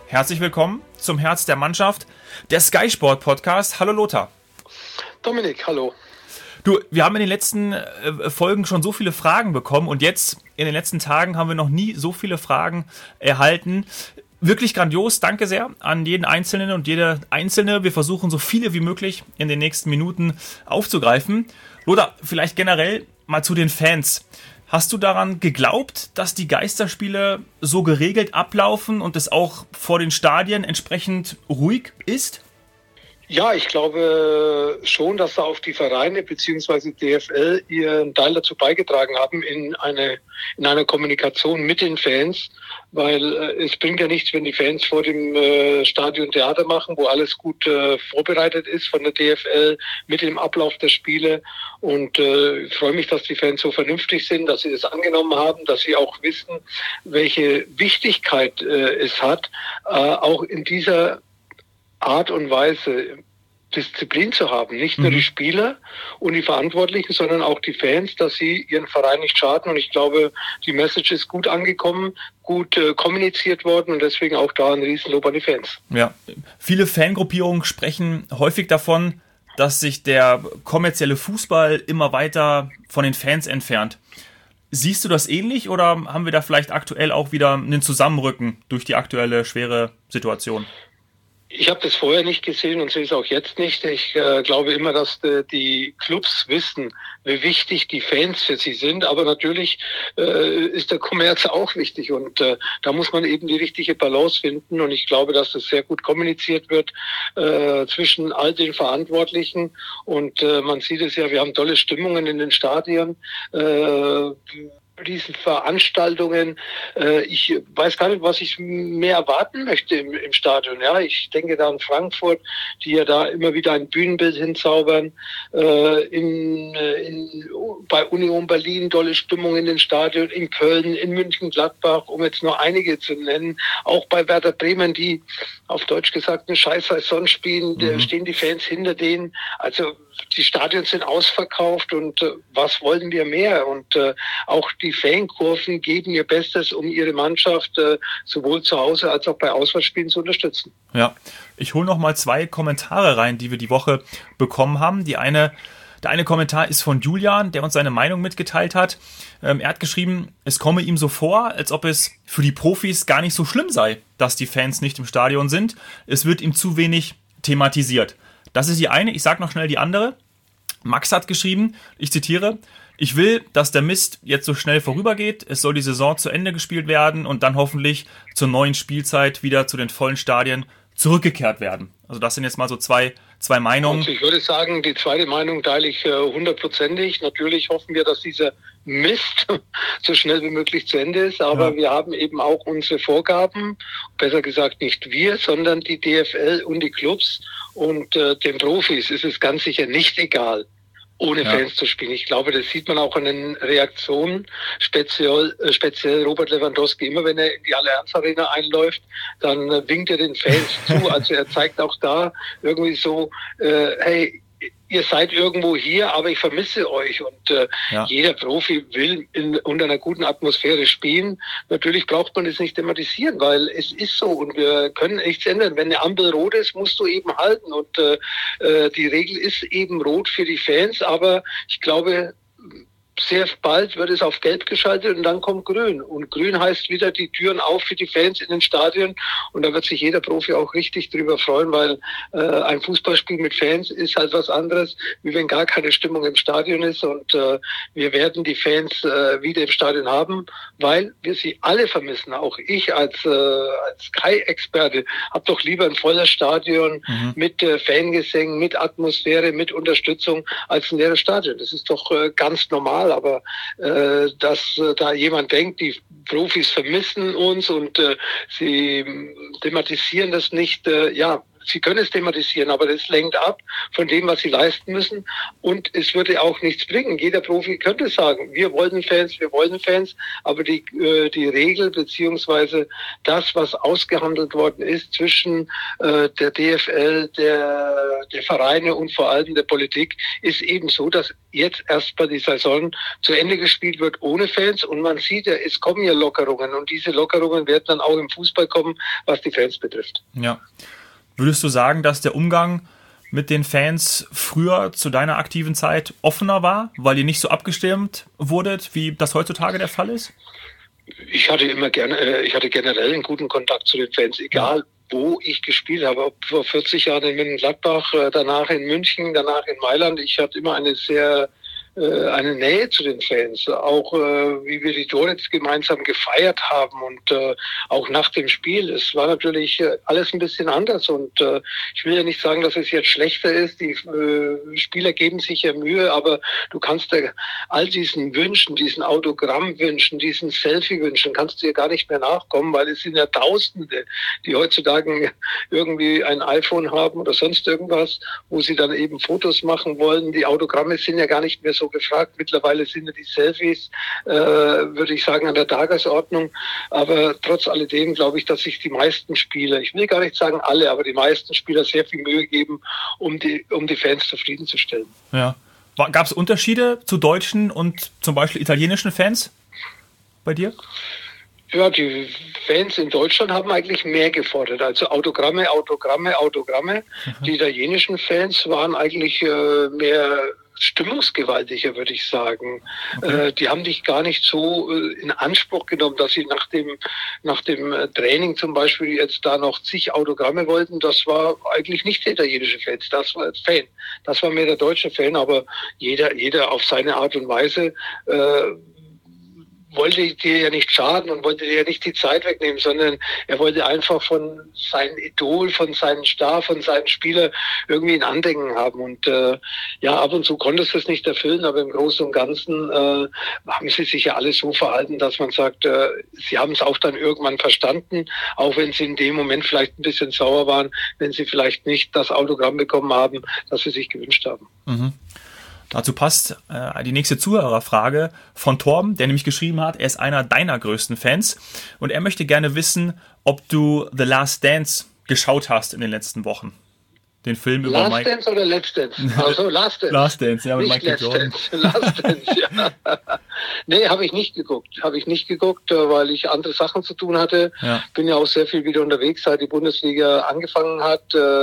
Herzlich willkommen zum Herz der Mannschaft, der Sky Sport Podcast. Hallo Lothar. Dominik, hallo. Du, wir haben in den letzten Folgen schon so viele Fragen bekommen und jetzt in den letzten Tagen haben wir noch nie so viele Fragen erhalten. Wirklich grandios, danke sehr an jeden Einzelnen und jede Einzelne. Wir versuchen so viele wie möglich in den nächsten Minuten aufzugreifen. Lothar, vielleicht generell mal zu den Fans. Hast du daran geglaubt, dass die Geisterspiele so geregelt ablaufen und es auch vor den Stadien entsprechend ruhig ist? Ja, ich glaube schon, dass da auch die Vereine bzw. DFL ihren Teil dazu beigetragen haben in einer Kommunikation mit den Fans, weil es bringt ja nichts, wenn die Fans vor dem Stadion Theater machen, wo alles gut vorbereitet ist von der DFL mit dem Ablauf der Spiele. Und ich freue mich, dass die Fans so vernünftig sind, dass sie das angenommen haben, dass sie auch wissen, welche Wichtigkeit es hat, auch in dieser Art und Weise Disziplin zu haben. Nicht nur die Spieler und die Verantwortlichen, sondern auch die Fans, dass sie ihren Verein nicht schaden. Und ich glaube, die Message ist gut angekommen, gut kommuniziert worden und deswegen auch da ein Riesenlob an die Fans. Ja, viele Fangruppierungen sprechen häufig davon, dass sich der kommerzielle Fußball immer weiter von den Fans entfernt. Siehst du das ähnlich oder haben wir da vielleicht aktuell auch wieder einen Zusammenrücken durch die aktuelle schwere Situation? Ich habe das vorher nicht gesehen und sehe es auch jetzt nicht. Ich glaube immer, dass die Clubs wissen, wie wichtig die Fans für sie sind. Aber natürlich ist der Kommerz auch wichtig und da muss man eben die richtige Balance finden. Und ich glaube, dass das sehr gut kommuniziert wird zwischen all den Verantwortlichen. Und man sieht es ja, wir haben tolle Stimmungen in den Stadien. Diesen Veranstaltungen. Ich weiß gar nicht, was ich mehr erwarten möchte im Stadion. Ja, ich denke da an Frankfurt, die ja da immer wieder ein Bühnenbild hinzaubern. Bei Union Berlin tolle Stimmung in den Stadien, in Köln, in München, Gladbach, um jetzt nur einige zu nennen. Auch bei Werder Bremen, die auf Deutsch gesagt eine scheiß Saison spielen, da stehen die Fans hinter denen. Also die Stadien sind ausverkauft und was wollen wir mehr? Und auch die Fankurven geben ihr Bestes, um ihre Mannschaft sowohl zu Hause als auch bei Auswärtsspielen zu unterstützen. Ja, ich hole noch mal 2 Kommentare rein, die wir die Woche bekommen haben. Der eine Kommentar ist von Julian, der uns seine Meinung mitgeteilt hat. Er hat geschrieben, es komme ihm so vor, als ob es für die Profis gar nicht so schlimm sei, dass die Fans nicht im Stadion sind. Es wird ihm zu wenig thematisiert. Das ist die eine. Ich sage noch schnell die andere. Max hat geschrieben, ich zitiere, ich will, dass der Mist jetzt so schnell vorübergeht. Es soll die Saison zu Ende gespielt werden und dann hoffentlich zur neuen Spielzeit wieder zu den vollen Stadien zurückgekehrt werden. Also das sind jetzt mal so zwei Meinungen. Also ich würde sagen, die zweite Meinung teile ich 100%. Natürlich hoffen wir, dass dieser Mist so schnell wie möglich zu Ende ist, aber wir haben eben auch unsere Vorgaben, besser gesagt nicht wir, sondern die DFL und die Clubs und den Profis ist es ganz sicher nicht egal, ohne Fans zu spielen. Ich glaube, das sieht man auch an den Reaktionen, speziell Robert Lewandowski. Immer wenn er in die Allianz Arena einläuft, dann winkt er den Fans zu. Also er zeigt auch da irgendwie so, hey, ihr seid irgendwo hier, aber ich vermisse euch. Und jeder Profi will unter einer guten Atmosphäre spielen. Natürlich braucht man es nicht thematisieren, weil es ist so und wir können nichts ändern. Wenn eine Ampel rot ist, musst du eben halten. Und die Regel ist eben rot für die Fans, aber ich glaube, sehr bald wird es auf Gelb geschaltet und dann kommt Grün. Und Grün heißt wieder die Türen auf für die Fans in den Stadien. Und da wird sich jeder Profi auch richtig drüber freuen, weil ein Fußballspiel mit Fans ist halt was anderes, wie wenn gar keine Stimmung im Stadion ist. Und wir werden die Fans wieder im Stadion haben, weil wir sie alle vermissen. Auch ich als Sky-Experte habe doch lieber ein volles Stadion mit Fangesängen, mit Atmosphäre, mit Unterstützung als ein leeres Stadion. Das ist doch ganz normal. Aber dass da jemand denkt, die Profis vermissen uns und sie thematisieren das nicht, sie können es thematisieren, aber das lenkt ab von dem, was sie leisten müssen. Und es würde auch nichts bringen. Jeder Profi könnte sagen, wir wollen Fans, aber die Regel beziehungsweise das, was ausgehandelt worden ist zwischen der DFL, der Vereine und vor allem der Politik, ist eben so, dass jetzt erstmal die Saison zu Ende gespielt wird ohne Fans. Und man sieht ja, es kommen ja Lockerungen. Und diese Lockerungen werden dann auch im Fußball kommen, was die Fans betrifft. Ja. Würdest du sagen, dass der Umgang mit den Fans früher zu deiner aktiven Zeit offener war, weil ihr nicht so abgestimmt wurdet, wie das heutzutage der Fall ist? Ich hatte generell einen guten Kontakt zu den Fans, egal wo ich gespielt habe, ob vor 40 Jahren in Mönchengladbach, danach in München, danach in Mailand. Ich hatte immer eine Nähe zu den Fans, auch wie wir die Tore gemeinsam gefeiert haben und auch nach dem Spiel. Es war natürlich alles ein bisschen anders und ich will ja nicht sagen, dass es jetzt schlechter ist. Die Spieler geben sich ja Mühe, aber du kannst ja all diesen Wünschen, diesen Autogrammwünschen, diesen Selfie-Wünschen, kannst du ja gar nicht mehr nachkommen, weil es sind ja Tausende, die heutzutage irgendwie ein iPhone haben oder sonst irgendwas, wo sie dann eben Fotos machen wollen. Die Autogramme sind ja gar nicht mehr so gefragt. Mittlerweile sind ja die Selfies, würde ich sagen, an der Tagesordnung. Aber trotz alledem glaube ich, dass sich die meisten Spieler, ich will gar nicht sagen alle, aber die meisten Spieler sehr viel Mühe geben, um die Fans zufriedenzustellen. Ja. Gab es Unterschiede zu deutschen und zum Beispiel italienischen Fans bei dir? Ja, die Fans in Deutschland haben eigentlich mehr gefordert. Also Autogramme. Die italienischen Fans waren eigentlich mehr stimmungsgewaltiger, würde ich sagen. Okay. Die haben dich gar nicht so in Anspruch genommen, dass sie nach dem Training zum Beispiel jetzt da noch zig Autogramme wollten. Das war eigentlich nicht der italienische Fan, das war Fan. Das war mehr der deutsche Fan, aber jeder auf seine Art und Weise wollte dir ja nicht schaden und wollte dir ja nicht die Zeit wegnehmen, sondern er wollte einfach von seinem Idol, von seinem Star, von seinem Spieler irgendwie ein Andenken haben. Und ab und zu konntest du es nicht erfüllen, aber im Großen und Ganzen haben sie sich ja alle so verhalten, dass man sagt, sie haben es auch dann irgendwann verstanden, auch wenn sie in dem Moment vielleicht ein bisschen sauer waren, wenn sie vielleicht nicht das Autogramm bekommen haben, das sie sich gewünscht haben. Mhm. Dazu passt die nächste Zuhörerfrage von Torben, der nämlich geschrieben hat, er ist einer deiner größten Fans und er möchte gerne wissen, ob du The Last Dance geschaut hast in den letzten Wochen. Den Film über Last Dance oder Let's Dance? Also Last Dance. Last Dance, ja, mit Michael Jordan. Last Dance, ja. Nee, habe ich nicht geguckt, weil ich andere Sachen zu tun hatte. Ja. Bin ja auch sehr viel wieder unterwegs, seit die Bundesliga angefangen hat.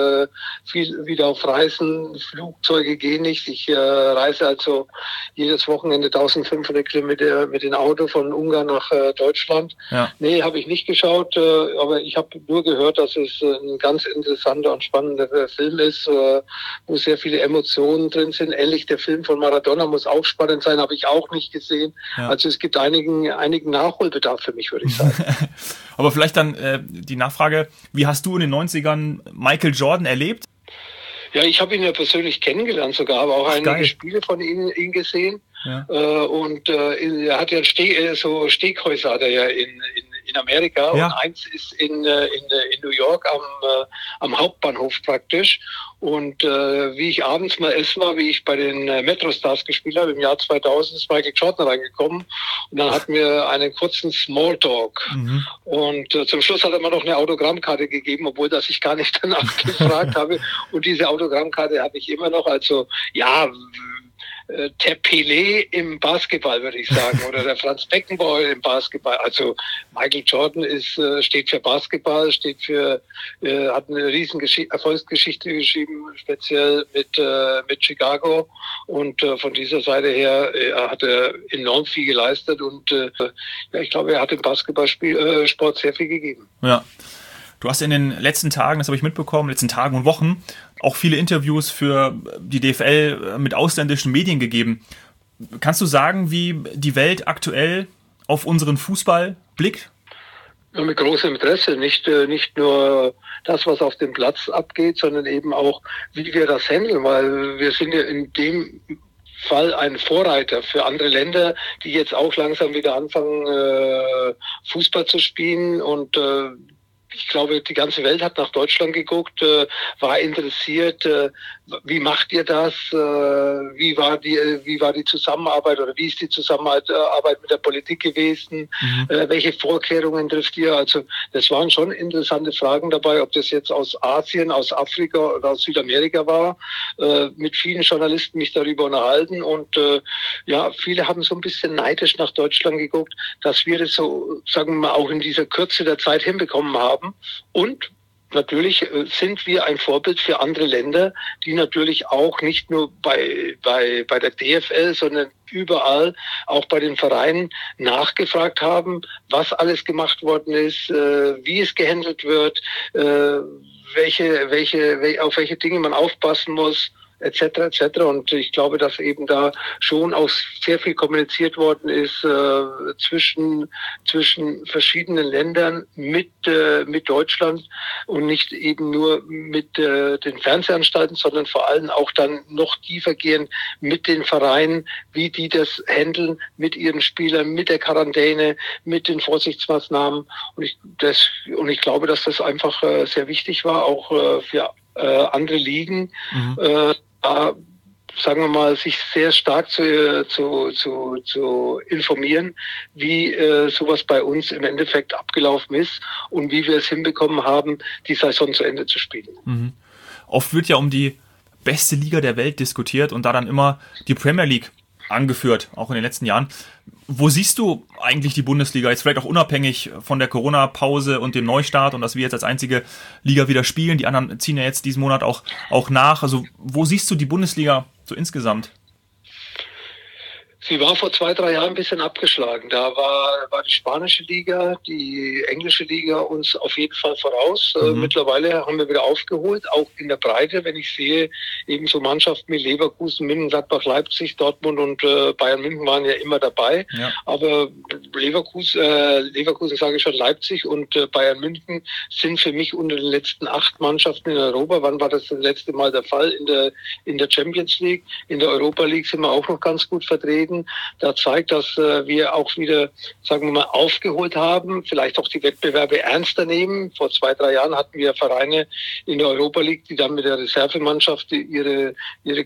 Viel wieder auf Reisen, Flugzeuge gehen nicht. Ich reise also jedes Wochenende 1500 Kilometer mit dem Auto von Ungarn nach Deutschland. Ja. Nee, habe ich nicht geschaut, aber ich habe nur gehört, dass es ein ganz interessanter und spannender Film ist, wo sehr viele Emotionen drin sind. Ähnlich der Film von Maradona muss auch spannend sein, habe ich auch nicht gesehen. Ja. Also es gibt einigen Nachholbedarf für mich, würde ich sagen. Aber vielleicht dann die Nachfrage, wie hast du in den 90ern Michael Jordan erlebt? Ja, ich habe ihn ja persönlich kennengelernt sogar, aber auch einige Spiele von ihm gesehen. Ja. Und er hat ja so Steakhäuser hat er ja in Amerika, ja. Und eins ist in New York am Hauptbahnhof praktisch. Und wie ich abends mal essen war, wie ich bei den Metrostars gespielt habe, im Jahr 2000 ist Michael Jordan reingekommen und dann hatten wir einen kurzen Smalltalk. Mhm. Und zum Schluss hat er mir noch eine Autogrammkarte gegeben, obwohl das ich gar nicht danach gefragt habe. Und diese Autogrammkarte habe ich immer noch. Also ja, der Pelé im Basketball, würde ich sagen, oder der Franz Beckenbauer im Basketball. Also Michael Jordan steht für Basketball, hat eine riesen Erfolgsgeschichte geschrieben, speziell mit Chicago. Und von dieser Seite her hat er enorm viel geleistet und ich glaube, er hat im Basketballsport sehr viel gegeben. Ja. Du hast in den letzten Tagen, das habe ich mitbekommen, letzten Tagen und Wochen auch viele Interviews für die DFL mit ausländischen Medien gegeben. Kannst du sagen, wie die Welt aktuell auf unseren Fußball blickt? Ja, mit großem Interesse. Nicht nur das, was auf dem Platz abgeht, sondern eben auch, wie wir das handeln, weil wir sind ja in dem Fall ein Vorreiter für andere Länder, die jetzt auch langsam wieder anfangen, Fußball zu spielen und ich glaube, die ganze Welt hat nach Deutschland geguckt, war interessiert, wie macht ihr das, wie war die Zusammenarbeit oder wie ist die Zusammenarbeit mit der Politik gewesen, welche Vorkehrungen trifft ihr? Also das waren schon interessante Fragen dabei, ob das jetzt aus Asien, aus Afrika oder aus Südamerika war. Mit vielen Journalisten mich darüber unterhalten und viele haben so ein bisschen neidisch nach Deutschland geguckt, dass wir das so, sagen wir mal, auch in dieser Kürze der Zeit hinbekommen haben. Und natürlich sind wir ein Vorbild für andere Länder, die natürlich auch nicht nur bei der DFL, sondern überall, auch bei den Vereinen, nachgefragt haben, was alles gemacht worden ist, wie es gehandelt wird, auf welche Dinge man aufpassen muss, etc. etc. Und ich glaube, dass eben da schon auch sehr viel kommuniziert worden ist zwischen verschiedenen Ländern mit Deutschland und nicht eben nur mit den Fernsehanstalten, sondern vor allem auch dann noch tiefer gehen mit den Vereinen, wie die das handeln mit ihren Spielern, mit der Quarantäne, mit den Vorsichtsmaßnahmen. Und ich glaube, dass das einfach sehr wichtig war, auch für andere Ligen. Sagen wir mal, sich sehr stark zu informieren, wie sowas bei uns im Endeffekt abgelaufen ist und wie wir es hinbekommen haben, die Saison zu Ende zu spielen. Oft wird ja um die beste Liga der Welt diskutiert und da dann immer die Premier League angeführt, auch in den letzten Jahren. Wo siehst du eigentlich die Bundesliga, jetzt vielleicht auch unabhängig von der Corona-Pause und dem Neustart und dass wir jetzt als einzige Liga wieder spielen, die anderen ziehen ja jetzt diesen Monat auch nach. Also wo siehst du die Bundesliga so insgesamt? Sie war vor 2-3 Jahren ein bisschen abgeschlagen. Da war die spanische Liga, die englische Liga uns auf jeden Fall voraus. Mittlerweile haben wir wieder aufgeholt, auch in der Breite, wenn ich sehe, eben so Mannschaften wie Leverkusen, Mönchengladbach, Leipzig, Dortmund und Bayern München waren ja immer dabei. Ja. Aber Leverkusen sage ich schon, Leipzig und Bayern München sind für mich unter den letzten 8 Mannschaften in Europa. Wann war das letzte Mal der Fall? In der Champions League, in der Europa League sind wir auch noch ganz gut vertreten. Da zeigt, dass wir auch wieder, sagen wir mal, aufgeholt haben, vielleicht auch die Wettbewerbe ernster nehmen. Vor 2-3 Jahren hatten wir Vereine in der Europa League, die dann mit der Reservemannschaft ihre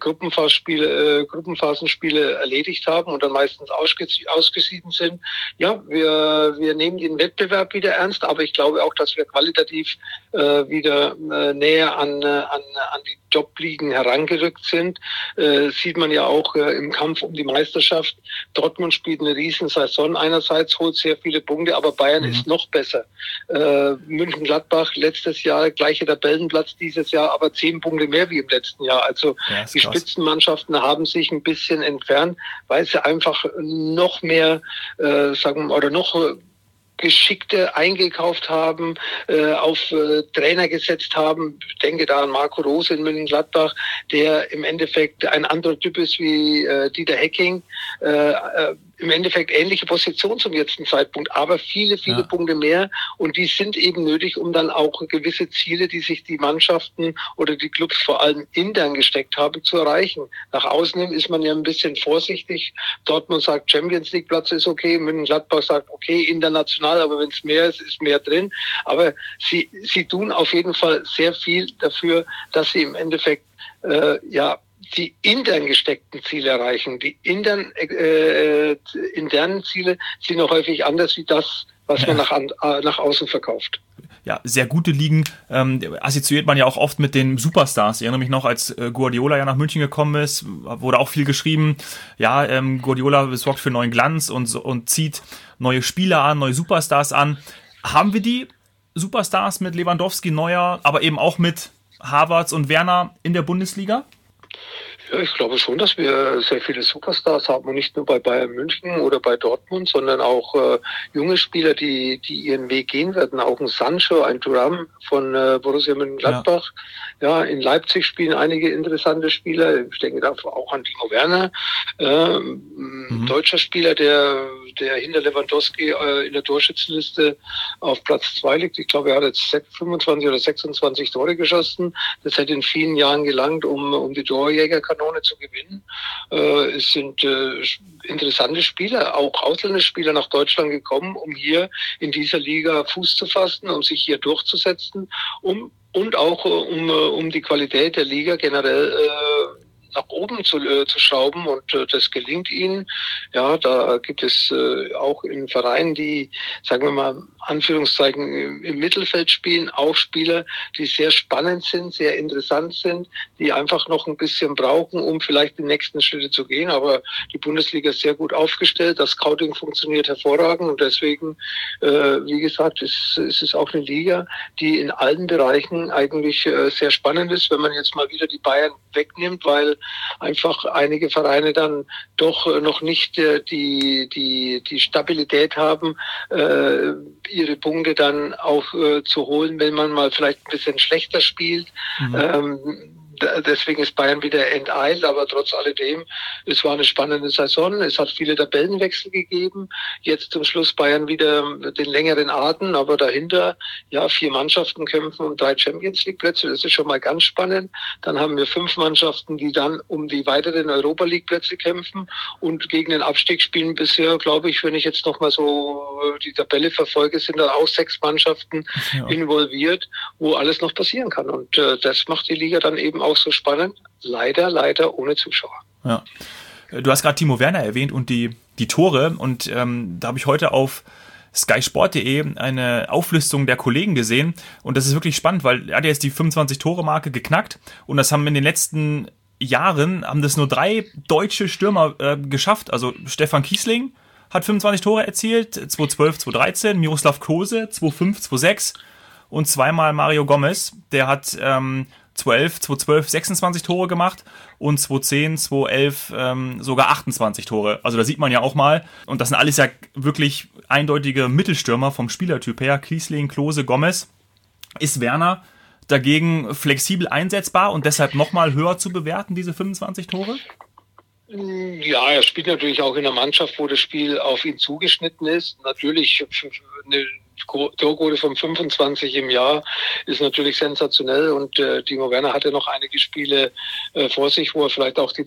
Gruppenphasenspiele erledigt haben und dann meistens ausgeschieden sind. Ja, wir nehmen den Wettbewerb wieder ernst, aber ich glaube auch, dass wir qualitativ wieder näher an die Top-Ligen herangerückt sind. Sieht man ja auch im Kampf um die Meisterschaft. Dortmund spielt eine Riesensaison. Einerseits holt sehr viele Punkte, aber Bayern ist noch besser. Mönchengladbach letztes Jahr, gleicher Tabellenplatz dieses Jahr, aber 10 Punkte mehr wie im letzten Jahr. Also die Spitzenmannschaften haben sich ein bisschen entfernt, weil sie einfach noch mehr, noch Geschickte eingekauft haben, auf Trainer gesetzt haben. Ich denke da an Marco Rose in Mönchengladbach, der im Endeffekt ein anderer Typ ist wie Dieter Hecking. Im Endeffekt ähnliche Position zum jetzigen Zeitpunkt, aber viele Punkte mehr. Und die sind eben nötig, um dann auch gewisse Ziele, die sich die Mannschaften oder die Clubs vor allem intern gesteckt haben, zu erreichen. Nach außen hin ist man ja ein bisschen vorsichtig. Dortmund sagt, Champions League Platz ist okay. Mönchengladbach sagt, okay, international, aber wenn es mehr ist mehr drin. Aber sie tun auf jeden Fall sehr viel dafür, dass sie im Endeffekt, die intern gesteckten Ziele erreichen. Die internen Ziele sind noch häufig anders wie das, was man nach außen verkauft. Ja, sehr gute Ligen assoziiert man ja auch oft mit den Superstars. Ich erinnere mich noch, als Guardiola ja nach München gekommen ist, wurde auch viel geschrieben. Ja, Guardiola sorgt für neuen Glanz und zieht neue Spieler an, neue Superstars an. Haben wir die Superstars mit Lewandowski, Neuer, aber eben auch mit Havertz und Werner in der Bundesliga? Ja, ich glaube schon, dass wir sehr viele Superstars haben und nicht nur bei Bayern München oder bei Dortmund, sondern auch junge Spieler, die ihren Weg gehen werden. Auch ein Sancho, ein Thuram von Borussia Mönchengladbach. Ja, in Leipzig spielen einige interessante Spieler. Ich denke da auch an Timo Werner, deutscher Spieler, der hinter Lewandowski in der Torschützenliste auf Platz 2 liegt. Ich glaube, er hat jetzt 25 oder 26 Tore geschossen. Das hätte in vielen Jahren gelangt, um die Torjägerkategorie Kanone zu gewinnen. Es sind interessante Spieler, auch ausländische Spieler nach Deutschland gekommen, um hier in dieser Liga Fuß zu fassen, um sich hier durchzusetzen, und auch um die Qualität der Liga generell nach oben zu schrauben, und das gelingt ihnen. Ja, da gibt es auch in Vereinen, die, sagen wir mal, Anführungszeichen im Mittelfeld spielen, auch Spieler, die sehr spannend sind, sehr interessant sind, die einfach noch ein bisschen brauchen, um vielleicht die nächsten Schritte zu gehen. Aber die Bundesliga ist sehr gut aufgestellt, das Scouting funktioniert hervorragend, und deswegen, wie gesagt, es ist auch eine Liga, die in allen Bereichen eigentlich sehr spannend ist, wenn man jetzt mal wieder die Bayern wegnimmt, weil einfach einige Vereine dann doch noch nicht die Stabilität haben, ihre Punkte dann auch zu holen, wenn man mal vielleicht ein bisschen schlechter spielt. Deswegen ist Bayern wieder enteilt, aber trotz alledem, es war eine spannende Saison. Es hat viele Tabellenwechsel gegeben. Jetzt zum Schluss Bayern wieder den längeren Atem, aber dahinter, ja, 4 Mannschaften kämpfen um 3 Champions-League-Plätze. Das ist schon mal ganz spannend. Dann haben wir 5 Mannschaften, die dann um die weiteren Europa-League-Plätze kämpfen und gegen den Abstieg spielen. Bisher, glaube ich, wenn ich jetzt noch mal so die Tabelle verfolge, sind da auch 6 Mannschaften involviert, wo alles noch passieren kann. Und das macht die Liga dann eben auch so spannend. Leider ohne Zuschauer. Ja. Du hast gerade Timo Werner erwähnt und die Tore, und da habe ich heute auf skysport.de eine Auflistung der Kollegen gesehen, und das ist wirklich spannend, weil er hat jetzt die 25-Tore-Marke geknackt, und das haben in den letzten Jahren haben das nur 3 deutsche Stürmer geschafft. Also Stefan Kiesling hat 25 Tore erzielt, 2012, 2013, Miroslav Klose 2005, 2006 und zweimal Mario Gomez, der hat 2012 26 Tore gemacht und 2010, 2011 sogar 28 Tore. Also da sieht man ja auch mal, und das sind alles ja wirklich eindeutige Mittelstürmer vom Spielertyp her, Kiesling, Klose, Gomez. Ist Werner dagegen flexibel einsetzbar und deshalb nochmal höher zu bewerten, diese 25 Tore? Ja, er spielt natürlich auch in einer Mannschaft, wo das Spiel auf ihn zugeschnitten ist. Natürlich eine Torquote von 25 im Jahr ist natürlich sensationell, und Timo Werner hatte noch einige Spiele vor sich, wo er vielleicht auch die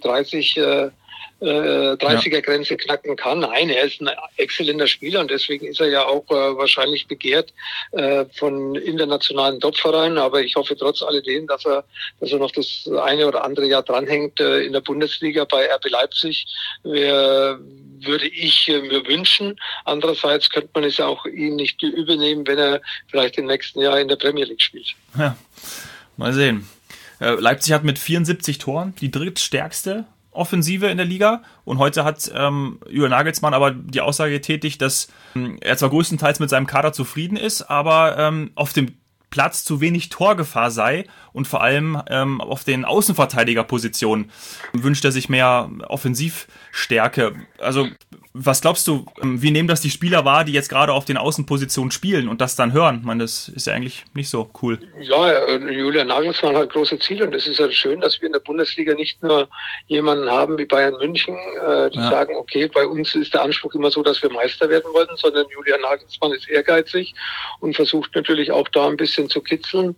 30er-Grenze knacken kann. Nein, er ist ein exzellenter Spieler, und deswegen ist er ja auch wahrscheinlich begehrt von internationalen Top-Vereinen. Aber ich hoffe trotz alledem, dass er noch das eine oder andere Jahr dranhängt in der Bundesliga bei RB Leipzig. Würde ich mir wünschen. Andererseits könnte man es ja auch ihm nicht übernehmen, wenn er vielleicht im nächsten Jahr in der Premier League spielt. Ja, mal sehen. Leipzig hat mit 74 Toren die drittstärkste Offensive in der Liga, und heute hat Julian Nagelsmann aber die Aussage getätigt, dass er zwar größtenteils mit seinem Kader zufrieden ist, aber auf dem Platz zu wenig Torgefahr sei, und vor allem auf den Außenverteidigerpositionen wünscht er sich mehr Offensivstärke. Also was glaubst du, wie nehmen das die Spieler wahr, die jetzt gerade auf den Außenpositionen spielen und das dann hören? Ich meine, das ist ja eigentlich nicht so cool. Ja, Julian Nagelsmann hat große Ziele, und es ist ja schön, dass wir in der Bundesliga nicht nur jemanden haben wie Bayern München, die sagen, okay, bei uns ist der Anspruch immer so, dass wir Meister werden wollen, sondern Julian Nagelsmann ist ehrgeizig und versucht natürlich auch da ein bisschen zu kitzeln.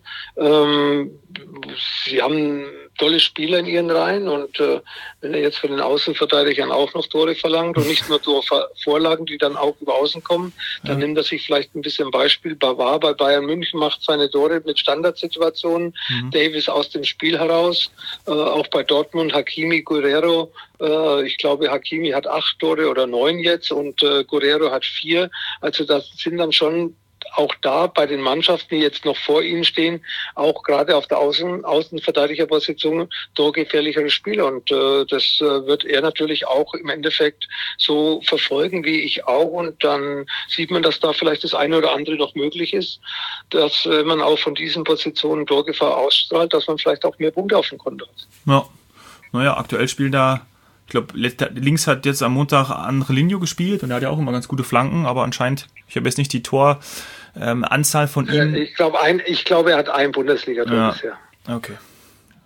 Sie haben tolle Spieler in ihren Reihen, und wenn er jetzt von den Außenverteidigern auch noch Tore verlangt und nicht nur Vorlagen, die dann auch über Außen kommen, dann nimmt er sich vielleicht ein bisschen Beispiel. Bavard bei Bayern München macht seine Tore mit Standardsituationen, Davis aus dem Spiel heraus, auch bei Dortmund Hakimi, Guerrero. Ich glaube, Hakimi hat 8 Tore oder 9 jetzt, und Guerrero hat 4. Also das sind dann schon auch da bei den Mannschaften, die jetzt noch vor ihnen stehen, auch gerade auf der Außenverteidigerposition torgefährlichere Spieler. Und das wird er natürlich auch im Endeffekt so verfolgen, wie ich auch. Und dann sieht man, dass da vielleicht das eine oder andere noch möglich ist, dass man auch von diesen Positionen Torgefahr ausstrahlt, dass man vielleicht auch mehr Punkte auf dem Konto hat. Ja, naja, aktuell spielen da, ich glaube, links hat jetzt am Montag Angelino gespielt, und er hat ja auch immer ganz gute Flanken, aber anscheinend, ich habe jetzt nicht die Toranzahl von ihm. Ich glaube, er hat ein Bundesliga-Tor bisher. Okay.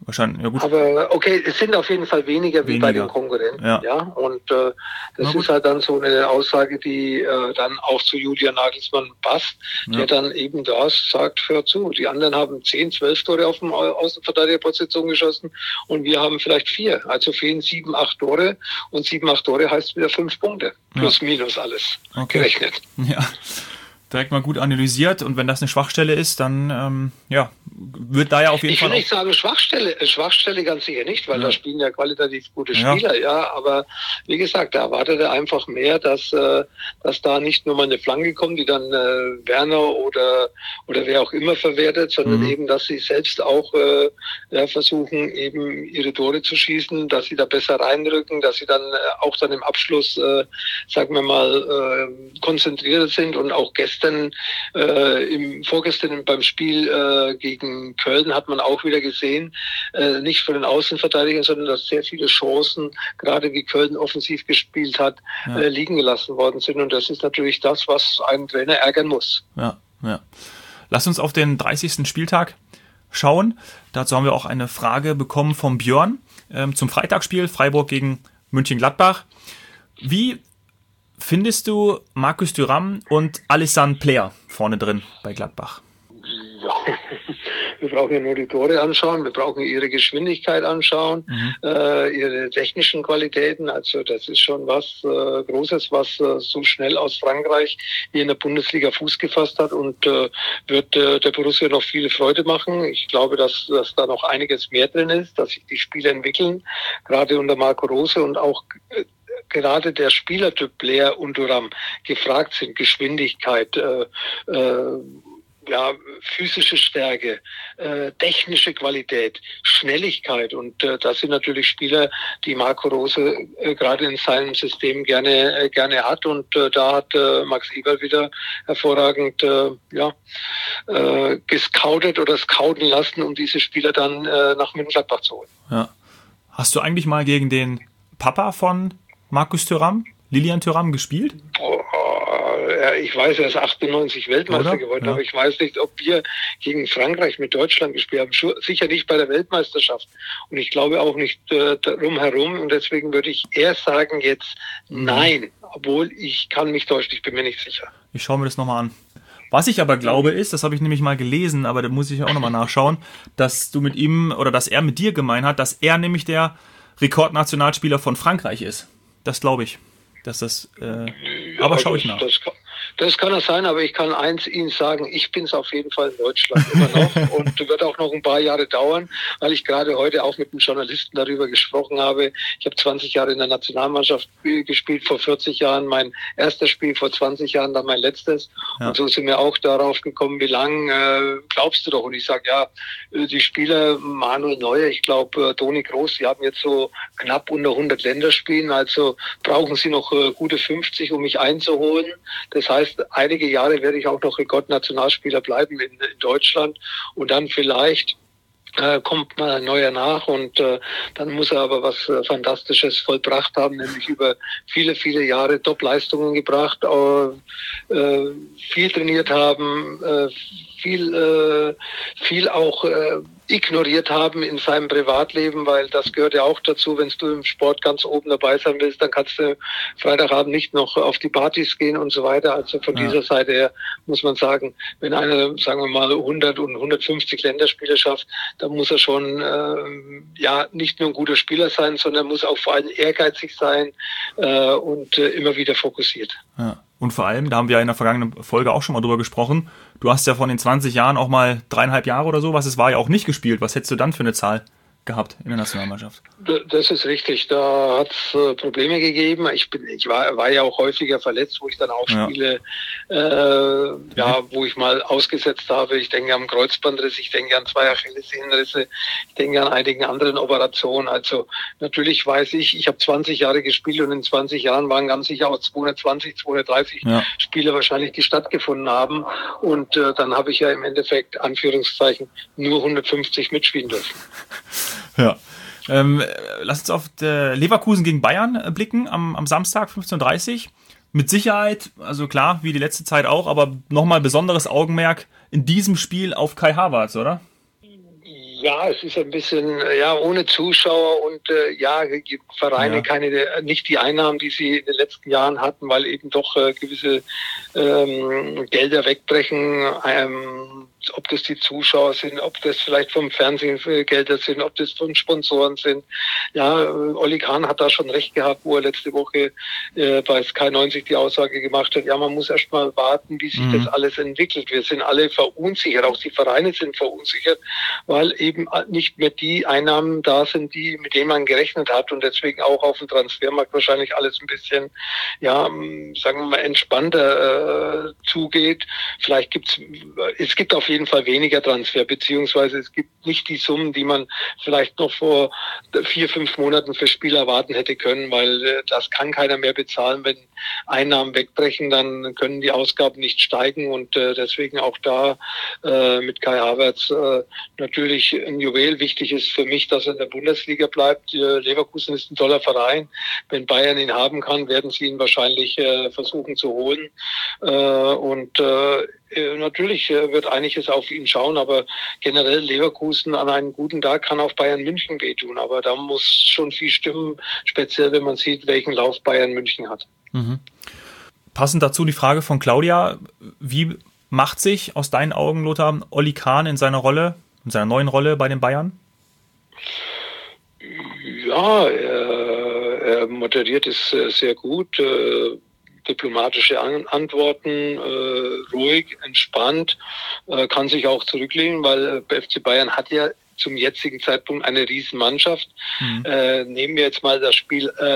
Wahrscheinlich, ja gut. Aber okay, es sind auf jeden Fall weniger wie bei den Konkurrenten. Ja. Und das ist halt dann so eine Aussage, die dann auch zu Julian Nagelsmann passt, der dann eben das sagt, hör zu, die anderen haben 10, 12 Tore auf dem Außenverteidigerposition geschossen und wir haben vielleicht 4. Also fehlen 7, 8 Tore und 7, 8 Tore heißt wieder 5 Punkte. Plus, minus alles gerechnet. Ja. Direkt mal gut analysiert und wenn das eine Schwachstelle ist, dann wird da ja auf jeden Fall. Ich will nicht sagen Schwachstelle ganz sicher nicht, weil da spielen ja qualitativ gute Spieler, aber wie gesagt, da erwartet er einfach mehr, dass da nicht nur mal eine Flanke kommt, die dann Werner oder wer auch immer verwertet, sondern eben, dass sie selbst auch versuchen, eben ihre Tore zu schießen, dass sie da besser reinrücken, dass sie dann auch dann im Abschluss, sagen wir mal, konzentrierter sind und auch vorgestern beim Spiel gegen Köln hat man auch wieder gesehen, nicht von den Außenverteidigern, sondern dass sehr viele Chancen, gerade wie Köln offensiv gespielt hat, liegen gelassen worden sind. Und das ist natürlich das, was einen Trainer ärgern muss. Ja. Lass uns auf den 30. Spieltag schauen. Dazu haben wir auch eine Frage bekommen vom Björn zum Freitagsspiel Freiburg gegen Mönchengladbach. Wie findest du Marcus Thuram und Alassane Player vorne drin bei Gladbach? Ja, wir brauchen ja nur die Tore anschauen, wir brauchen ihre Geschwindigkeit anschauen, ihre technischen Qualitäten. Also das ist schon was Großes, was so schnell aus Frankreich hier in der Bundesliga Fuß gefasst hat und wird der Borussia noch viele Freude machen. Ich glaube, dass da noch einiges mehr drin ist, dass sich die Spieler entwickeln, gerade unter Marco Rose und auch gerade der Spielertyp Player und Thuram gefragt sind, Geschwindigkeit, physische Stärke, technische Qualität, Schnelligkeit und das sind natürlich Spieler, die Marco Rose gerade in seinem System gerne hat und da hat Max Eberl wieder hervorragend gescoutet oder scouten lassen, um diese Spieler dann nach Mönchengladbach zu holen. Ja. Hast du eigentlich mal gegen den Papa von Marcus Thuram, Lilian Thuram, gespielt? Ich weiß, er ist 98 Weltmeister geworden, aber ich weiß nicht, ob wir gegen Frankreich mit Deutschland gespielt haben. Sicher nicht bei der Weltmeisterschaft. Und ich glaube auch nicht drumherum. Und deswegen würde ich eher sagen jetzt nein. Obwohl ich kann mich täuschen, ich bin mir nicht sicher. Ich schaue mir das nochmal an. Was ich aber glaube ist, das habe ich nämlich mal gelesen, aber da muss ich auch nochmal nachschauen, dass du mit ihm oder dass er mit dir gemeint hat, dass er nämlich der Rekordnationalspieler von Frankreich ist. Das glaube ich. Dass das, aber schaue ich nach. Das kann das sein, aber ich kann eins Ihnen sagen, ich bin es auf jeden Fall in Deutschland immer noch und wird auch noch ein paar Jahre dauern, weil ich gerade heute auch mit einem Journalisten darüber gesprochen habe. Ich habe 20 Jahre in der Nationalmannschaft gespielt, vor 40 Jahren mein erstes Spiel, vor 20 Jahren dann mein letztes. Ja. Und so sind wir auch darauf gekommen, wie lang glaubst du doch? Und ich sage, die Spieler, Manuel Neuer, ich glaube Toni Kroos, die haben jetzt so knapp unter 100 Länderspielen, also brauchen sie noch gute 50, um mich einzuholen. Das heißt, einige Jahre werde ich auch noch Rekordnationalspieler bleiben in Deutschland und dann vielleicht kommt mal ein neuer nach und dann muss er aber was Fantastisches vollbracht haben, nämlich über viele, viele Jahre Top-Leistungen gebracht, viel trainiert haben, viel auch ignoriert haben in seinem Privatleben, weil das gehört ja auch dazu, wenn du im Sport ganz oben dabei sein willst, dann kannst du Freitagabend nicht noch auf die Partys gehen und so weiter. Also von dieser Seite her muss man sagen, wenn einer, sagen wir mal, 100 und 150 Länderspiele schafft, dann muss er schon nicht nur ein guter Spieler sein, sondern muss auch vor allem ehrgeizig sein und immer wieder fokussiert. Ja. Und vor allem, da haben wir in der vergangenen Folge auch schon mal drüber gesprochen, du hast ja von den 20 Jahren auch mal 3,5 Jahre oder so, was es war, ja auch nicht gespielt. Was hättest du dann für eine Zahl gehabt in der Nationalmannschaft? Das ist richtig, da hat es Probleme gegeben. Ich war ja auch häufiger verletzt, wo ich dann auch Spiele, wo ich mal ausgesetzt habe. Ich denke an Kreuzbandriss, ich denke an 2 Achillessehnenrisse, ich denke an einigen anderen Operationen. Also natürlich weiß ich habe 20 Jahre gespielt und in 20 Jahren waren ganz sicher auch 220, 230 Spiele wahrscheinlich, die stattgefunden haben. Und dann habe ich ja im Endeffekt, Anführungszeichen, nur 150 mitspielen dürfen. Ja. Lass uns auf Leverkusen gegen Bayern blicken am Samstag 15:30 Uhr. Mit Sicherheit, also klar, wie die letzte Zeit auch, aber nochmal besonderes Augenmerk in diesem Spiel auf Kai Havertz, oder? Ja, es ist ein bisschen, ohne Zuschauer und die Vereine nicht die Einnahmen, die sie in den letzten Jahren hatten, weil eben doch gewisse Gelder wegbrechen. Ob das die Zuschauer sind, ob das vielleicht vom Fernsehen Gelder sind, ob das von Sponsoren sind. Ja, Oli Kahn hat da schon recht gehabt, wo er letzte Woche bei Sky 90 die Aussage gemacht hat, man muss erst mal warten, wie sich das alles entwickelt. Wir sind alle verunsichert, auch die Vereine sind verunsichert, weil eben nicht mehr die Einnahmen da sind, mit denen man gerechnet hat und deswegen auch auf dem Transfermarkt wahrscheinlich alles ein bisschen, sagen wir mal, entspannter zugeht. Vielleicht es gibt auf jeden Fall weniger Transfer, beziehungsweise es gibt nicht die Summen, die man vielleicht noch vor 4-5 Monaten für Spieler erwarten hätte können, weil das kann keiner mehr bezahlen. Wenn Einnahmen wegbrechen, dann können die Ausgaben nicht steigen und deswegen auch da mit Kai Havertz natürlich ein Juwel. Wichtig ist für mich, dass er in der Bundesliga bleibt. Leverkusen ist ein toller Verein. Wenn Bayern ihn haben kann, werden sie ihn wahrscheinlich versuchen zu holen. Natürlich wird einiges auf ihn schauen, aber generell Leverkusen an einem guten Tag kann auch Bayern München wehtun. Aber da muss schon viel stimmen, speziell wenn man sieht, welchen Lauf Bayern München hat. Mhm. Passend dazu die Frage von Claudia: Wie macht sich aus deinen Augen, Lothar, Oli Kahn in seiner neuen Rolle bei den Bayern? Ja, er moderiert es sehr gut. Diplomatische Antworten, ruhig, entspannt, kann sich auch zurücklehnen, weil FC Bayern hat ja zum jetzigen Zeitpunkt eine Riesenmannschaft. Nehmen wir jetzt mal das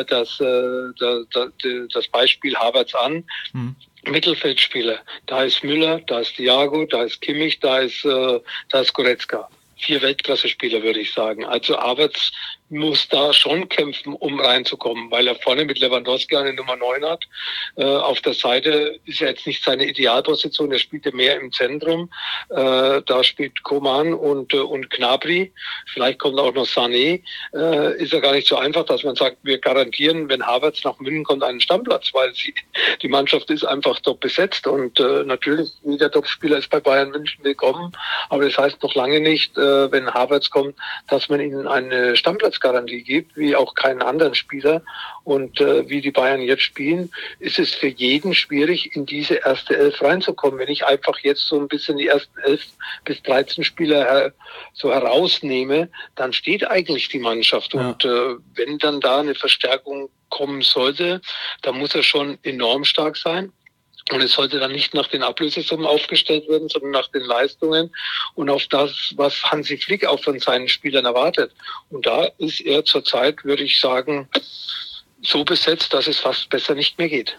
Beispiel Havertz an. Mittelfeldspieler, da ist Müller, da ist Thiago, da ist Kimmich, da ist Goretzka. 4 Weltklasse-Spieler, würde ich sagen. Also Havertz muss da schon kämpfen, um reinzukommen, weil er vorne mit Lewandowski eine Nummer 9 hat. Auf der Seite ist ja jetzt nicht seine Idealposition, er spielte mehr im Zentrum. Da spielt Coman und Gnabry. Vielleicht kommt auch noch Sané. Ist ja gar nicht so einfach, dass man sagt, wir garantieren, wenn Havertz nach München kommt, einen Stammplatz, weil die Mannschaft ist einfach top besetzt und natürlich, jeder Topspieler ist bei Bayern München willkommen, aber das heißt noch lange nicht, wenn Havertz kommt, dass man ihnen eine Stammplatzgarantie gibt, wie auch keinen anderen Spieler. Und wie die Bayern jetzt spielen, ist es für jeden schwierig, in diese erste 11 reinzukommen. Wenn ich einfach jetzt so ein bisschen die ersten 11 bis 13 Spieler so herausnehme, dann steht eigentlich die Mannschaft. Ja. Und wenn dann da eine Verstärkung kommen sollte, dann muss er schon enorm stark sein. Und es sollte dann nicht nach den Ablösesummen aufgestellt werden, sondern nach den Leistungen und auf das, was Hansi Flick auch von seinen Spielern erwartet. Und da ist er zurzeit, würde ich sagen, so besetzt, dass es fast besser nicht mehr geht.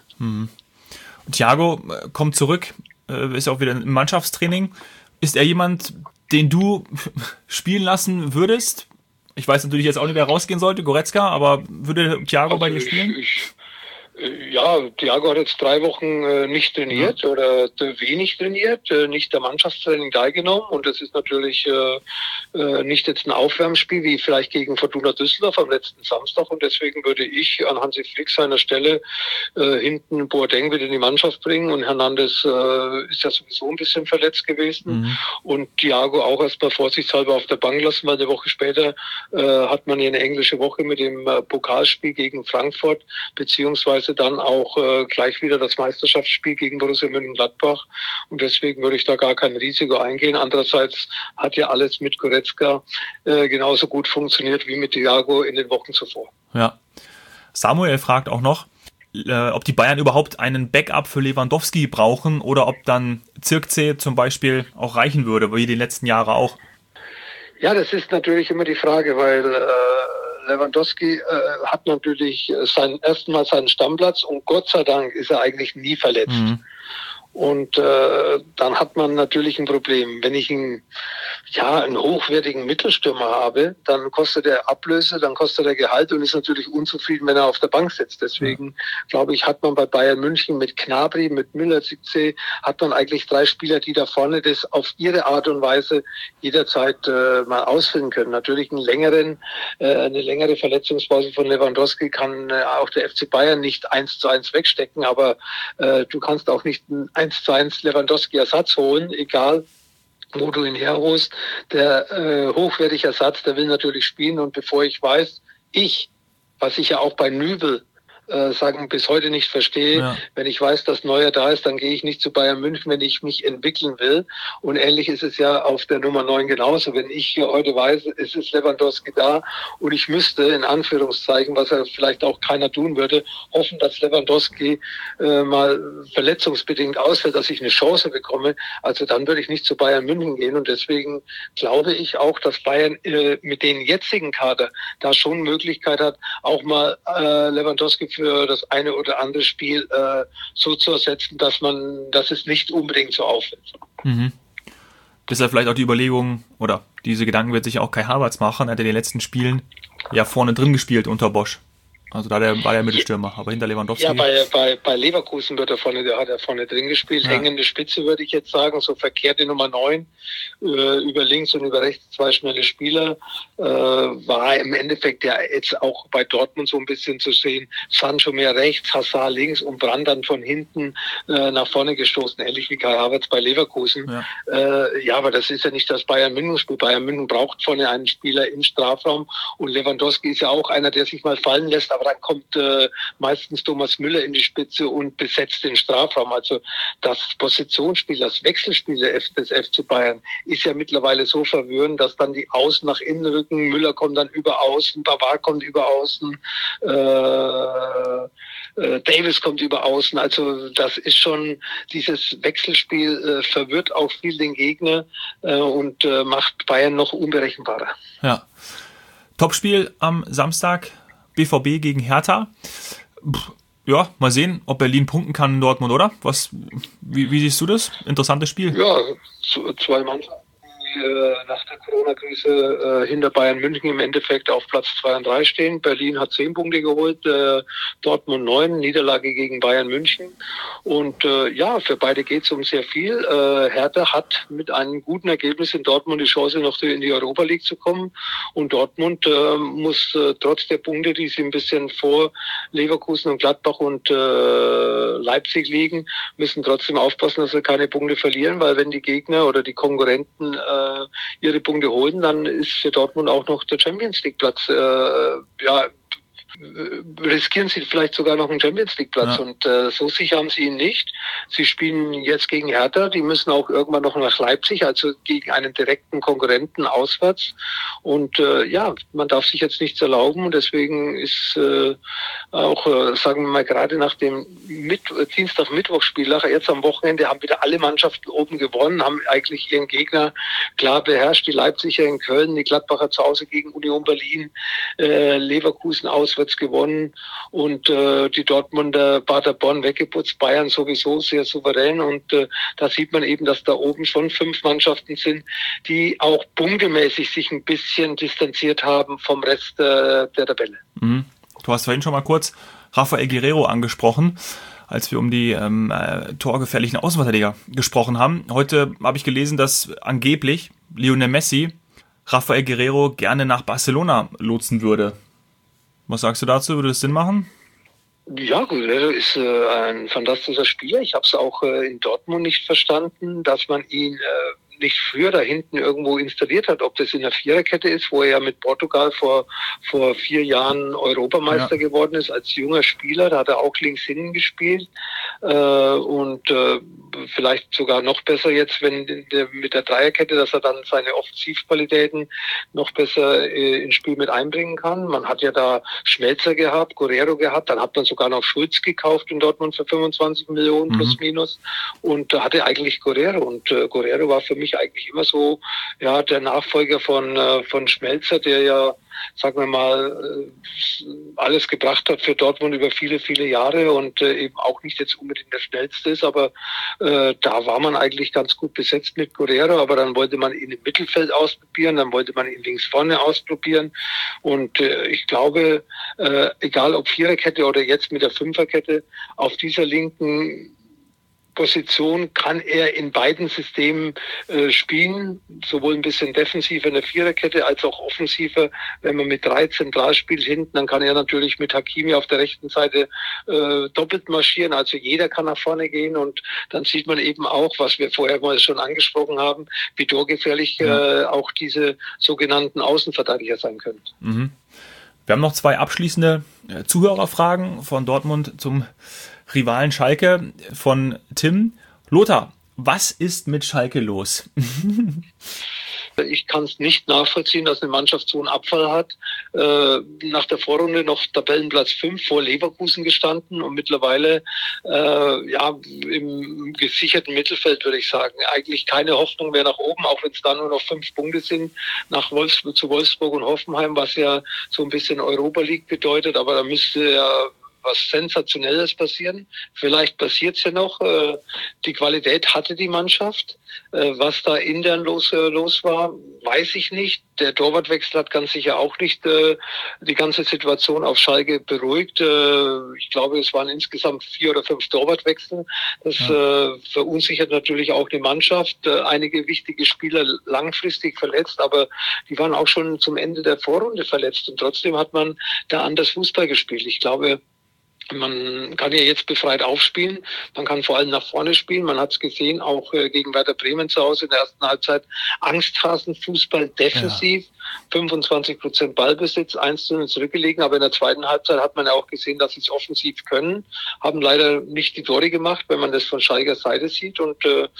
Thiago kommt zurück, ist auch wieder im Mannschaftstraining. Ist er jemand, den du spielen lassen würdest? Ich weiß natürlich jetzt auch nicht, wer rausgehen sollte, Goretzka, aber würde Thiago bei dir spielen? Ja, Thiago hat jetzt 3 Wochen nicht trainiert oder wenig trainiert, nicht der Mannschaftstraining teilgenommen und das ist natürlich nicht jetzt ein Aufwärmspiel wie vielleicht gegen Fortuna Düsseldorf am letzten Samstag und deswegen würde ich an Hansi Flick seiner Stelle hinten Boateng wieder in die Mannschaft bringen und Hernandez ist ja sowieso ein bisschen verletzt gewesen und Thiago auch erstmal vorsichtshalber auf der Bank lassen, weil eine Woche später hat man hier eine englische Woche mit dem Pokalspiel gegen Frankfurt beziehungsweise dann auch gleich wieder das Meisterschaftsspiel gegen Borussia Mönchengladbach. Und deswegen würde ich da gar kein Risiko eingehen. Andererseits hat ja alles mit Goretzka genauso gut funktioniert wie mit Thiago in den Wochen zuvor. Ja. Samuel fragt auch noch, ob die Bayern überhaupt einen Backup für Lewandowski brauchen oder ob dann Zirkzee zum Beispiel auch reichen würde, wie die letzten Jahre auch. Ja, das ist natürlich immer die Frage, weil Lewandowski hat natürlich erstmal seinen Stammplatz und Gott sei Dank ist er eigentlich nie verletzt. Und dann hat man natürlich ein Problem. Wenn ich einen hochwertigen Mittelstürmer habe, dann kostet er Ablöse, dann kostet er Gehalt und ist natürlich unzufrieden, wenn er auf der Bank sitzt. Deswegen, glaube ich, hat man bei Bayern München mit Gnabry, mit Müller, Zirkzee, hat man eigentlich 3 Spieler, die da vorne das auf ihre Art und Weise jederzeit mal ausfüllen können. Natürlich eine längere Verletzungspause von Lewandowski kann auch der FC Bayern nicht 1:1 wegstecken, aber du kannst auch nicht 1:1 Lewandowski-Ersatz holen, egal wo du ihn herholst. Der hochwertige Ersatz, der will natürlich spielen. Und bevor ich weiß, was ich ja auch bei Nübel bis heute nicht verstehe. Wenn ich weiß, dass Neuer da ist, dann gehe ich nicht zu Bayern München, wenn ich mich entwickeln will. Und ähnlich ist es ja auf der Nummer 9 genauso. Wenn ich heute weiß, es ist Lewandowski da und ich müsste, in Anführungszeichen, was ja vielleicht auch keiner tun würde, hoffen, dass Lewandowski mal verletzungsbedingt ausfällt, dass ich eine Chance bekomme. Also dann würde ich nicht zu Bayern München gehen. Und deswegen glaube ich auch, dass Bayern mit dem jetzigen Kader da schon Möglichkeit hat, auch mal Lewandowski für das eine oder andere Spiel so zu ersetzen, dass es nicht unbedingt so auffällt. Mhm. Deshalb vielleicht auch die Überlegung, oder diese Gedanken wird sich auch Kai Havertz machen, er hat in den letzten Spielen ja vorne drin gespielt unter Bosch. Also da war der Mittelstürmer, aber hinter Lewandowski. Ja, bei Leverkusen hat er vorne drin gespielt. Ja. Hängende Spitze würde ich jetzt sagen, so verkehrte Nummer 9, über links und über rechts 2 schnelle Spieler. War im Endeffekt ja jetzt auch bei Dortmund so ein bisschen zu sehen. Sancho mehr rechts, Hazard links und Brandt dann von hinten nach vorne gestoßen, ähnlich wie Kai Havertz bei Leverkusen. Ja. Aber das ist ja nicht das Bayern München-Spiel. Bayern München braucht vorne einen Spieler im Strafraum und Lewandowski ist ja auch einer, der sich mal fallen lässt, aber dann kommt meistens Thomas Müller in die Spitze und besetzt den Strafraum. Also das Positionsspiel, das Wechselspiel des FC Bayern ist ja mittlerweile so verwirrend, dass dann die Außen nach innen rücken, Müller kommt dann über Außen, Pavard kommt über Außen, Davis kommt über Außen. Also das ist schon, dieses Wechselspiel verwirrt auch viel den Gegner und macht Bayern noch unberechenbarer. Ja. Topspiel am Samstag. BVB gegen Hertha. Ja, mal sehen, ob Berlin punkten kann in Dortmund, oder? Wie siehst du das? Interessantes Spiel. Ja, 2 Mannschaften, die nach der Corona-Krise hinter Bayern München im Endeffekt auf Platz 2 und 3 stehen. Berlin hat 10 Punkte geholt, Dortmund 9, Niederlage gegen Bayern München. Und für beide geht es um sehr viel. Hertha hat mit einem guten Ergebnis in Dortmund die Chance, noch in die Europa League zu kommen. Und Dortmund muss trotz der Punkte, die sie ein bisschen vor Leverkusen und Gladbach und Leipzig liegen, müssen trotzdem aufpassen, dass sie keine Punkte verlieren, weil wenn die Gegner oder die Konkurrenten ihre Punkte holen, dann ist für Dortmund auch noch der Champions League Platz riskieren sie vielleicht sogar noch einen Champions League Platz. Ja. Und so sicher haben sie ihn nicht. Sie spielen jetzt gegen Hertha, die müssen auch irgendwann noch nach Leipzig, also gegen einen direkten Konkurrenten auswärts. Und man darf sich jetzt nichts erlauben und deswegen ist sagen wir mal, gerade nach dem Dienstag-Mittwoch-Spiel, jetzt am Wochenende haben wieder alle Mannschaften oben gewonnen, haben eigentlich ihren Gegner klar beherrscht. Die Leipziger in Köln, die Gladbacher zu Hause gegen Union Berlin, Leverkusen auswärts gewonnen und die Dortmunder Paderborn weggeputzt, Bayern sowieso sehr souverän und da sieht man eben, dass da oben schon 5 Mannschaften sind, die auch punktemäßig sich ein bisschen distanziert haben vom Rest der Tabelle. Mhm. Du hast vorhin schon mal kurz Rafael Guerreiro angesprochen, als wir um die torgefährlichen Außenverteidiger gesprochen haben. Heute habe ich gelesen, dass angeblich Lionel Messi Rafael Guerreiro gerne nach Barcelona lotsen würde. Was sagst du dazu? Würde das Sinn machen? Ja, Guerreiro ist ein fantastischer Spieler. Ich habe es auch in Dortmund nicht verstanden, dass man ihn nicht früher da hinten irgendwo installiert hat, ob das in der Viererkette ist, wo er ja mit Portugal vor 4 Jahren Europameister geworden ist als junger Spieler. Da hat er auch links hinten gespielt und vielleicht sogar noch besser jetzt, mit der Dreierkette, dass er dann seine Offensivqualitäten noch besser ins Spiel mit einbringen kann. Man hat ja da Schmelzer gehabt, Guerreiro gehabt, dann hat man sogar noch Schulz gekauft in Dortmund für 25 Millionen plus minus und da hatte eigentlich Guerreiro und Guerreiro war für mich eigentlich immer so, der Nachfolger von Schmelzer, der ja, sagen wir mal, alles gebracht hat für Dortmund über viele, viele Jahre und eben auch nicht jetzt unbedingt der schnellste ist, aber da war man eigentlich ganz gut besetzt mit Guerreiro, aber dann wollte man ihn im Mittelfeld ausprobieren, dann wollte man ihn links vorne ausprobieren und ich glaube, egal ob Viererkette oder jetzt mit der Fünferkette, auf dieser linken Position kann er in beiden Systemen spielen, sowohl ein bisschen defensiver in der Viererkette als auch offensiver. Wenn man mit 3 zentral spielt hinten, dann kann er natürlich mit Hakimi auf der rechten Seite doppelt marschieren. Also jeder kann nach vorne gehen und dann sieht man eben auch, was wir vorher mal schon angesprochen haben, wie torgefährlich auch diese sogenannten Außenverteidiger sein können. Mhm. Wir haben noch 2 abschließende Zuhörerfragen von Dortmund zum Rivalen Schalke von Tim. Lothar, was ist mit Schalke los? Ich kann es nicht nachvollziehen, dass eine Mannschaft so einen Abfall hat. Nach der Vorrunde noch Tabellenplatz 5 vor Leverkusen gestanden und mittlerweile im gesicherten Mittelfeld, würde ich sagen. Eigentlich keine Hoffnung mehr nach oben, auch wenn es da nur noch 5 Punkte sind nach zu Wolfsburg und Hoffenheim, was ja so ein bisschen Europa League bedeutet. Aber da müsste ja was Sensationelles passieren. Vielleicht passiert es ja noch. Die Qualität hatte die Mannschaft. Was da intern los war, weiß ich nicht. Der Torwartwechsel hat ganz sicher auch nicht die ganze Situation auf Schalke beruhigt. Ich glaube, es waren insgesamt 4 oder 5 Torwartwechsel. Das verunsichert natürlich auch die Mannschaft. Einige wichtige Spieler langfristig verletzt, aber die waren auch schon zum Ende der Vorrunde verletzt. Und trotzdem hat man da anders Fußball gespielt. Ich glaube, man kann ja jetzt befreit aufspielen, man kann vor allem nach vorne spielen. Man hat es gesehen, auch gegen Werder Bremen zu Hause in der ersten Halbzeit. Angsthasenfußball defensiv, 25% Ballbesitz, 1:0 zurückgelegen. Aber in der zweiten Halbzeit hat man ja auch gesehen, dass sie es offensiv können. Haben leider nicht die Tore gemacht, wenn man das von Schalker Seite sieht. Und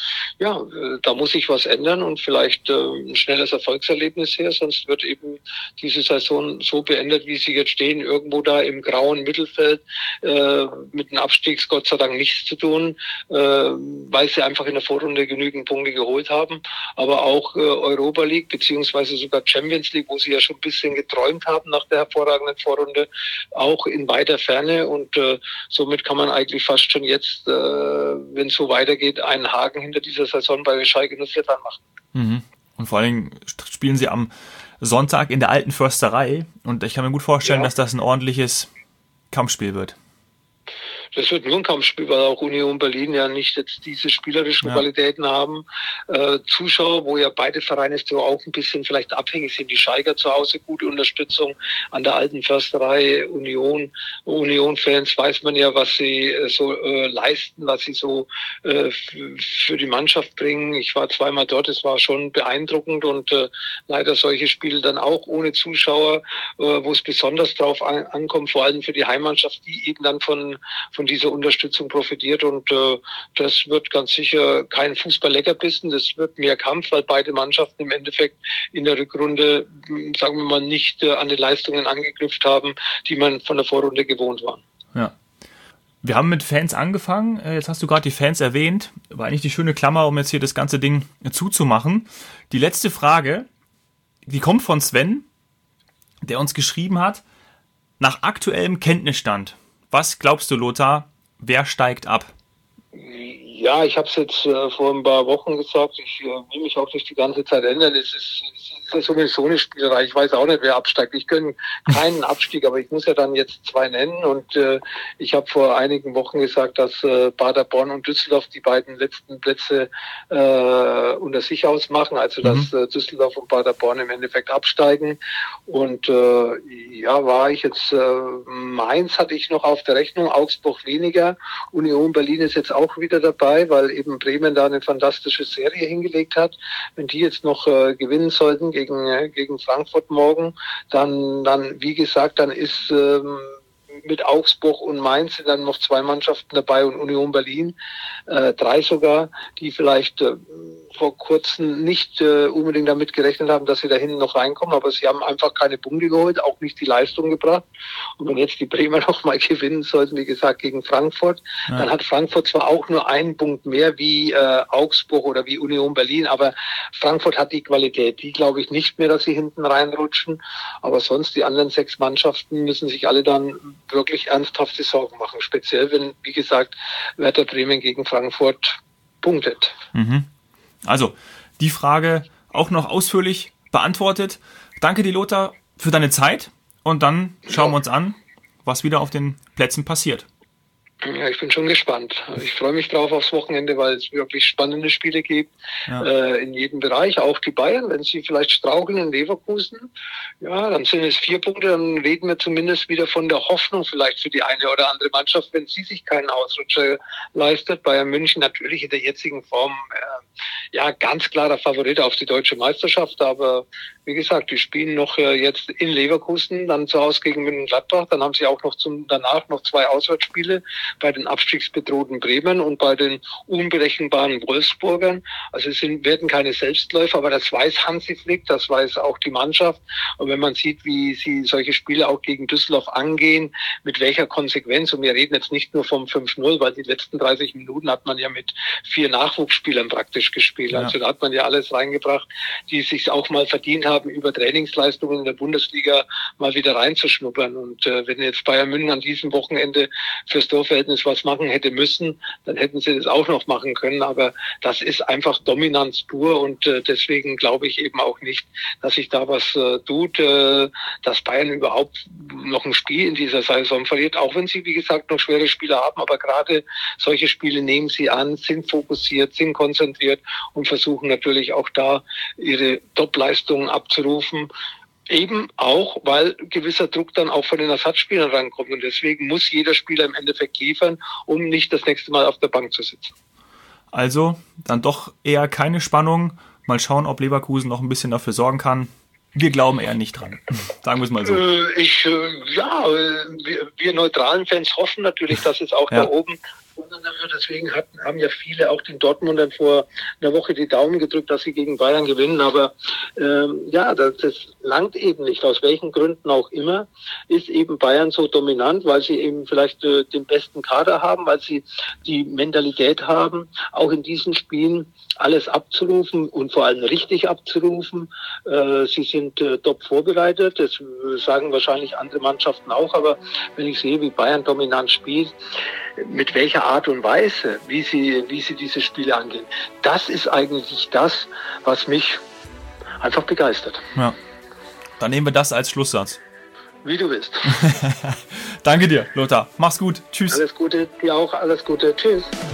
da muss sich was ändern und vielleicht ein schnelles Erfolgserlebnis her. Sonst wird eben diese Saison so beendet, wie sie jetzt stehen, irgendwo da im grauen Mittelfeld. Mit dem Abstiegs Gott sei Dank nichts zu tun, weil sie einfach in der Vorrunde genügend Punkte geholt haben. Aber auch Europa League beziehungsweise sogar Champions League, wo sie ja schon ein bisschen geträumt haben nach der hervorragenden Vorrunde, auch in weiter Ferne. Und somit kann man eigentlich fast schon jetzt, wenn es so weitergeht, einen Haken hinter dieser Saison bei Schalke 04 dran machen. Mhm. Und vor allen Dingen spielen sie am Sonntag in der alten Försterei. Und ich kann mir gut vorstellen, dass das ein ordentliches Kampfspiel wird. Das wird nur ein Kampfspiel, weil auch Union Berlin ja nicht jetzt diese spielerischen Qualitäten haben. Zuschauer, wo ja beide Vereine so auch ein bisschen vielleicht abhängig sind. Die Schalker zu Hause, gute Unterstützung an der alten Försterei. Union-Fans weiß man ja, was sie so leisten, was sie so für die Mannschaft bringen. Ich war zweimal dort, es war schon beeindruckend und leider solche Spiele dann auch ohne Zuschauer, wo es besonders drauf ankommt, vor allem für die Heimmannschaft, die eben dann von dieser Unterstützung profitiert und das wird ganz sicher kein Fußball-Leckerbissen, das wird mehr Kampf, weil beide Mannschaften im Endeffekt in der Rückrunde, sagen wir mal, nicht an die Leistungen angeknüpft haben, die man von der Vorrunde gewohnt war. Ja. Wir haben mit Fans angefangen, jetzt hast du gerade die Fans erwähnt, war eigentlich die schöne Klammer, um jetzt hier das ganze Ding zuzumachen. Die letzte Frage, die kommt von Sven, der uns geschrieben hat, nach aktuellem Kenntnisstand, was glaubst du, Lothar, wer steigt ab? Ja, ich habe es jetzt vor ein paar Wochen gesagt, ich will mich auch nicht die ganze Zeit ändern. Es ist sowieso eine Spielerei. Ich weiß auch nicht, wer absteigt. Ich gönne keinen Abstieg, aber ich muss ja dann jetzt 2 nennen. Und ich habe vor einigen Wochen gesagt, dass Paderborn und Düsseldorf die beiden letzten Plätze unter sich ausmachen. Also dass Düsseldorf und Paderborn im Endeffekt absteigen. Und war ich jetzt, Mainz hatte ich noch auf der Rechnung, Augsburg weniger. Union Berlin ist jetzt auch wieder dabei, weil eben Bremen da eine fantastische Serie hingelegt hat. Wenn die jetzt noch gewinnen sollten gegen Frankfurt morgen, dann wie gesagt, dann ist mit Augsburg und Mainz sind dann noch 2 Mannschaften dabei und Union Berlin, 3 sogar, die vielleicht vor kurzem nicht unbedingt damit gerechnet haben, dass sie da hinten noch reinkommen, aber sie haben einfach keine Punkte geholt, auch nicht die Leistung gebracht. Und wenn jetzt die Bremer noch mal gewinnen sollten, wie gesagt, gegen Frankfurt, dann hat Frankfurt zwar auch nur einen Punkt mehr wie Augsburg oder wie Union Berlin, aber Frankfurt hat die Qualität. Die glaube ich nicht mehr, dass sie hinten reinrutschen. Aber sonst die anderen 6 Mannschaften müssen sich alle dann wirklich ernsthafte Sorgen machen. Speziell, wenn, wie gesagt, Werder Bremen gegen Frankfurt punktet. Mhm. Also, die Frage auch noch ausführlich beantwortet. Danke dir, Lothar, für deine Zeit und dann schauen wir uns an, was wieder auf den Plätzen passiert. Ja, ich bin schon gespannt. Ich freue mich drauf aufs Wochenende, weil es wirklich spannende Spiele gibt, in jedem Bereich. Auch die Bayern, wenn sie vielleicht straucheln in Leverkusen, ja, dann sind es 4 Punkte, dann reden wir zumindest wieder von der Hoffnung vielleicht für die eine oder andere Mannschaft, wenn sie sich keinen Ausrutscher leistet. Bayern München natürlich in der jetzigen Form, ja, ganz klarer Favorit auf die deutsche Meisterschaft, aber wie gesagt, die spielen noch jetzt in Leverkusen, dann zu Hause gegen Mönchengladbach, dann haben sie auch noch danach noch 2 Auswärtsspiele bei den abstiegsbedrohten Bremen und bei den unberechenbaren Wolfsburgern. Also es werden keine Selbstläufer, aber das weiß Hansi Flick, das weiß auch die Mannschaft. Und wenn man sieht, wie sie solche Spiele auch gegen Düsseldorf angehen, mit welcher Konsequenz, und wir reden jetzt nicht nur vom 5-0, weil die letzten 30 Minuten hat man ja mit 4 Nachwuchsspielern praktisch gespielt. Also da hat man ja alles reingebracht, die es sich auch mal verdient haben, über Trainingsleistungen in der Bundesliga mal wieder reinzuschnuppern. Und wenn jetzt Bayern München an diesem Wochenende fürs Torverhältnis was machen hätte müssen, dann hätten sie das auch noch machen können. Aber das ist einfach Dominanz pur und deswegen glaube ich eben auch nicht, dass sich da was tut, dass Bayern überhaupt noch ein Spiel in dieser Saison verliert, auch wenn sie, wie gesagt, noch schwere Spiele haben. Aber gerade solche Spiele nehmen sie an, sind fokussiert, sind konzentriert und versuchen natürlich auch da ihre Top-Leistungen abzurufen. Eben auch, weil gewisser Druck dann auch von den Ersatzspielern rankommt. Und deswegen muss jeder Spieler im Endeffekt liefern, um nicht das nächste Mal auf der Bank zu sitzen. Also dann doch eher keine Spannung. Mal schauen, ob Leverkusen noch ein bisschen dafür sorgen kann. Wir glauben eher nicht dran. Sagen wir es mal so. Wir neutralen Fans hoffen natürlich, dass es auch da oben. Deswegen haben ja viele auch den Dortmundern vor einer Woche die Daumen gedrückt, dass sie gegen Bayern gewinnen. Aber das langt eben nicht. Aus welchen Gründen auch immer ist eben Bayern so dominant, weil sie eben vielleicht den besten Kader haben, weil sie die Mentalität haben, auch in diesen Spielen alles abzurufen und vor allem richtig abzurufen. Sie sind top vorbereitet. Das sagen wahrscheinlich andere Mannschaften auch. Aber wenn ich sehe, wie Bayern dominant spielt, mit welcher Art und Weise, wie sie diese Spiele angehen, das ist eigentlich das, was mich einfach begeistert. Ja, dann nehmen wir das als Schlusssatz. Wie du willst. Danke dir, Lothar. Mach's gut. Tschüss. Alles Gute, dir auch. Alles Gute. Tschüss.